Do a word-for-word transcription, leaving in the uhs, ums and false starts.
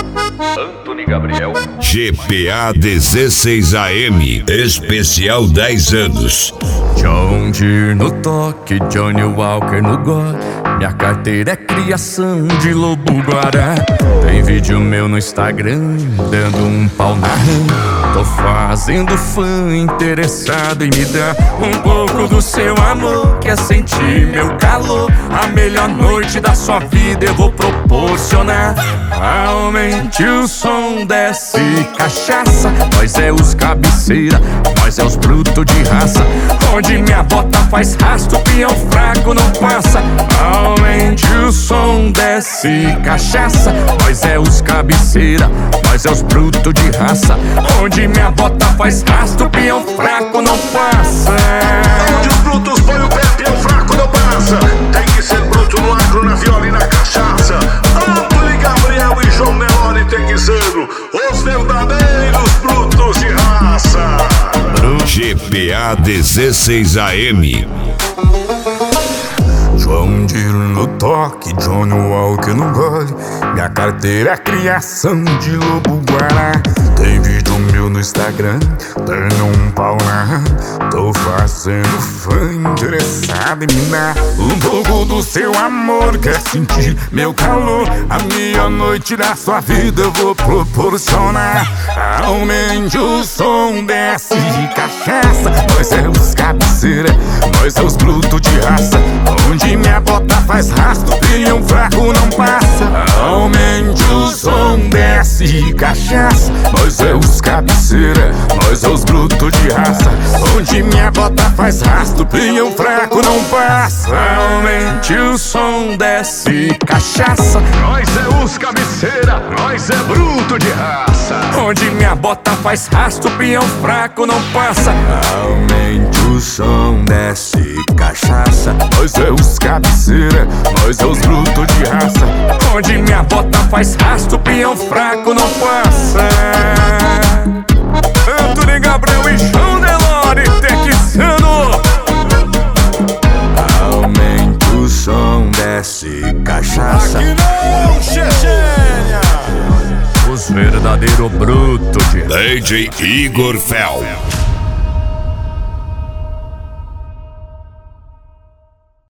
Antony Gabriel. G P A dezesseis A M, especial dez anos. John Deere no toque, Johnny Walker no gole. Minha carteira é criação de lobo-guará. Tem vídeo meu no Instagram, dando um pau na rã. Tô fazendo fã interessado em me dar um pouco do seu amor. Quer sentir meu calor? A melhor noite da sua vida eu vou proporcionar. Aumente o som, desce cachaça. Nós é os cabeceira, nós é os brutos de raça. Onde minha bota faz rastro, peão fraco não passa. Aumente o som, desce cachaça. Nós é os cabeceira, nós é os brutos de raça. Onde minha bota faz rastro, peão fraco não passa. Onde os brutos põem o pé, peão fraco não passa. Tem que ser bruto no agro, na viola e na cachaça. Antony Gabriel e João Nelore tem que ser os verdadeiros brutos de raça. G P A dezesseis A M. João Deere no toque, Johnny Walker no gole. Minha carteira é criação de lobo-guará. Tem vídeo meu no Instagram, dando um pau na rã. Tô fazendo fã interessado em me dar um pouco do seu amor. Quer sentir meu calor? A melhor noite da sua vida eu vou proporcionar. Aumente o som, desce cachaça. Nós é os cabeceira, nós é os brutos de raça. Onde minha bota faz rastro, peão fraco não passa. Aumente o som, desce cachaça. Nós é os cabeceira, nós é os brutos de raça. Onde minha bota faz rastro, peão fraco não passa. Aumente o som, desce cachaça. Nós é os cabeceira, nós é bruto de raça. Onde minha bota faz rastro, peão fraco não passa. Aumente o som, desce cachaça. Nós é os cabeceira, nós é os brutos de raça. Onde minha bota faz rastro, peão fraco não passa. Antony Gabriel e João Nelore texano. Aumente o som, desce cachaça. Aqui não, Chechênia. Os verdadeiros brutos de D J Igor Fel.